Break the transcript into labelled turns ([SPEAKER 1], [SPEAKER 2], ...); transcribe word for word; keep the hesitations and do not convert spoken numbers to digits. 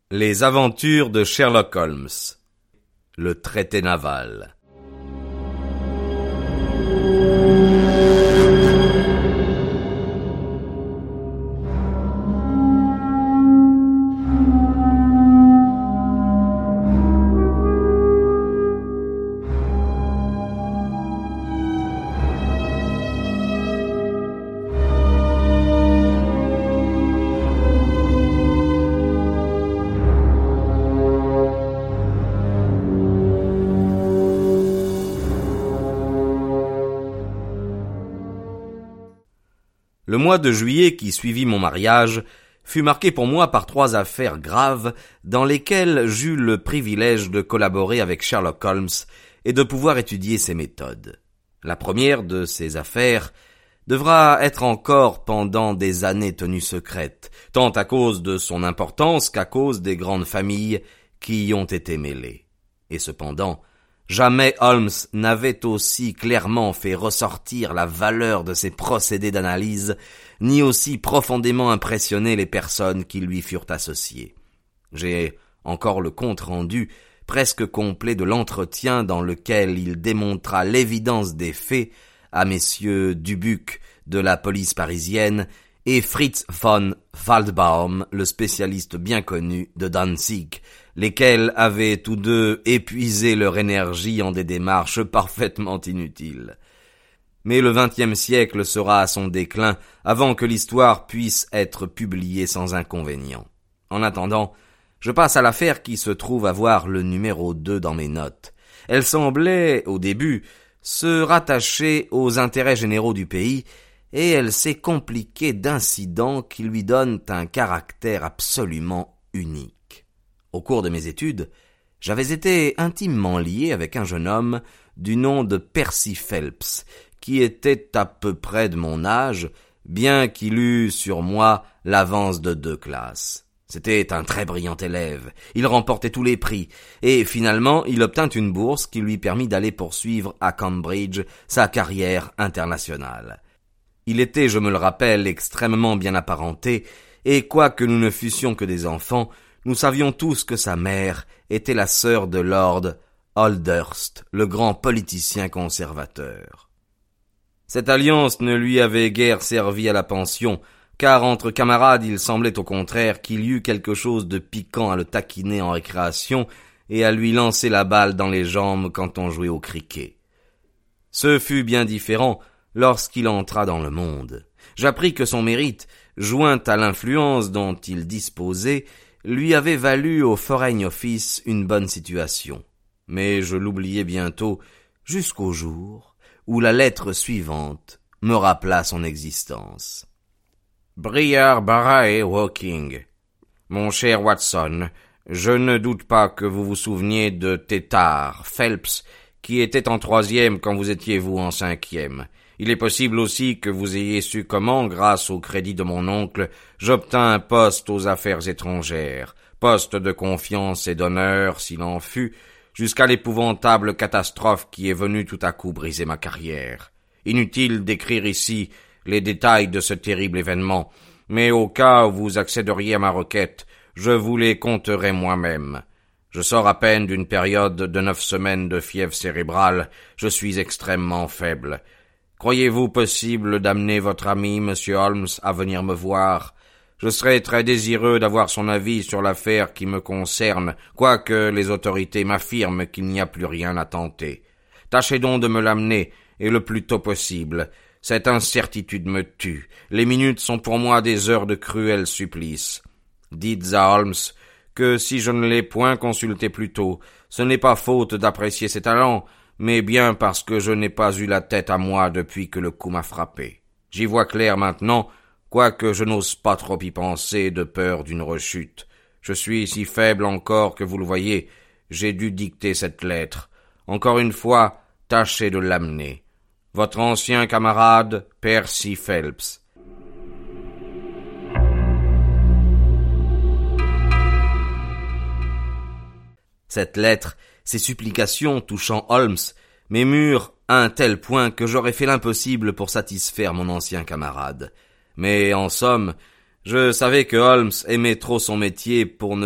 [SPEAKER 1] Les aventures de Sherlock Holmes. Le traité naval. Le mois de juillet qui suivit mon mariage fut marqué pour moi par trois affaires graves dans lesquelles j'eus le privilège de collaborer avec Sherlock Holmes et de pouvoir étudier ses méthodes. La première de ces affaires devra être encore pendant des années tenue secrète, tant à cause de son importance qu'à cause des grandes familles qui y ont été mêlées. Et cependant, jamais Holmes n'avait aussi clairement fait ressortir la valeur de ses procédés d'analyse, ni aussi profondément impressionné les personnes qui lui furent associées. J'ai encore le compte-rendu presque complet de l'entretien dans lequel il démontra l'évidence des faits à messieurs Dubuc de la police parisienne et Fritz von Waldbaum, le spécialiste bien connu de Danzig, lesquels avaient tous deux épuisé leur énergie en des démarches parfaitement inutiles. Mais le vingtième siècle sera à son déclin avant que l'histoire puisse être publiée sans inconvénient. En attendant, je passe à l'affaire qui se trouve avoir le numéro deux dans mes notes. Elle semblait, au début, se rattacher aux intérêts généraux du pays, et elle s'est compliquée d'incidents qui lui donnent un caractère absolument unique. Au cours de mes études, j'avais été intimement lié avec un jeune homme du nom de Percy Phelps, qui était à peu près de mon âge, bien qu'il eût sur moi l'avance de deux classes. C'était un très brillant élève, il remportait tous les prix, et finalement il obtint une bourse qui lui permit d'aller poursuivre à Cambridge sa carrière internationale. Il était, je me le rappelle, extrêmement bien apparenté, et quoique nous ne fussions que des enfants, nous savions tous que sa mère était la sœur de Lord Holdhurst, le grand politicien conservateur. Cette alliance ne lui avait guère servi à la pension, car entre camarades il semblait au contraire qu'il y eût quelque chose de piquant à le taquiner en récréation et à lui lancer la balle dans les jambes quand on jouait au cricket. Ce fut bien différent lorsqu'il entra dans le monde. J'appris que son mérite, joint à l'influence dont il disposait, lui avait valu au Foreign Office une bonne situation. Mais je l'oubliai bientôt, jusqu'au jour où la lettre suivante me rappela son existence. Briar Barae Woking. Mon cher Watson, je ne doute pas que vous vous souveniez de Tétard, Phelps, qui était en troisième quand vous étiez vous en cinquième. Il est possible aussi que vous ayez su comment, grâce au crédit de mon oncle, j'obtins un poste aux affaires étrangères, poste de confiance et d'honneur s'il en fut, jusqu'à l'épouvantable catastrophe qui est venue tout à coup briser ma carrière. Inutile d'écrire ici les détails de ce terrible événement, mais au cas où vous accéderiez à ma requête, je vous les conterai moi-même. Je sors à peine d'une période de neuf semaines de fièvre cérébrale, je suis extrêmement faible. Croyez-vous possible d'amener votre ami, monsieur Holmes, à venir me voir? Je serais très désireux d'avoir son avis sur l'affaire qui me concerne, quoique les autorités m'affirment qu'il n'y a plus rien à tenter. Tâchez donc de me l'amener, et le plus tôt possible. Cette incertitude me tue. Les minutes sont pour moi des heures de cruel supplice. Dites à Holmes que si je ne l'ai point consulté plus tôt, ce n'est pas faute d'apprécier ses talents, mais bien parce que je n'ai pas eu la tête à moi depuis que le coup m'a frappé. J'y vois clair maintenant, quoique je n'ose pas trop y penser de peur d'une rechute. Je suis si faible encore que vous le voyez, j'ai dû dicter cette lettre. Encore une fois, tâchez de l'amener. Votre ancien camarade, Percy Phelps. Cette lettre, ces supplications touchant Holmes, m'émurent à un tel point que j'aurais fait l'impossible pour satisfaire mon ancien camarade. Mais, en somme, je savais que Holmes aimait trop son métier pour ne